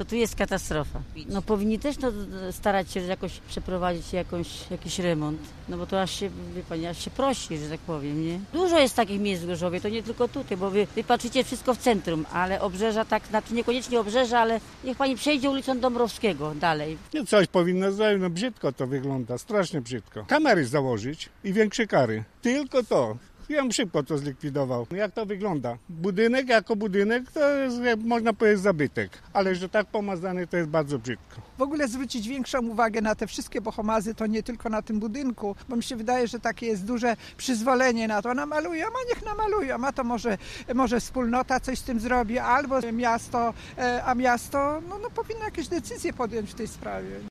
to tu jest katastrofa. No powinni też starać się jakoś przeprowadzić jakiś remont, no bo to aż się, wie pani, aż się prosi, że tak powiem, nie? Dużo jest takich miejsc w Gorzowie, to nie tylko tutaj, bo wy patrzycie wszystko w centrum, ale obrzeża tak, znaczy niekoniecznie obrzeża, ale niech pani przejdzie ulicą Dąbrowskiego dalej. No coś powinno zrobić, no brzydko to wygląda, strasznie brzydko. Kamery założyć i większe kary. Tylko to. Ja bym szybko to zlikwidował. Jak to wygląda? Budynek jako budynek to jest, można powiedzieć, zabytek, ale że tak pomazany to jest bardzo brzydko. W ogóle zwrócić większą uwagę na te wszystkie bohomazy, to nie tylko na tym budynku, bo mi się wydaje, że takie jest duże przyzwolenie na to. Namalują, a niech namalują, a to może wspólnota coś z tym zrobi, albo miasto, a miasto no powinno jakieś decyzje podjąć w tej sprawie.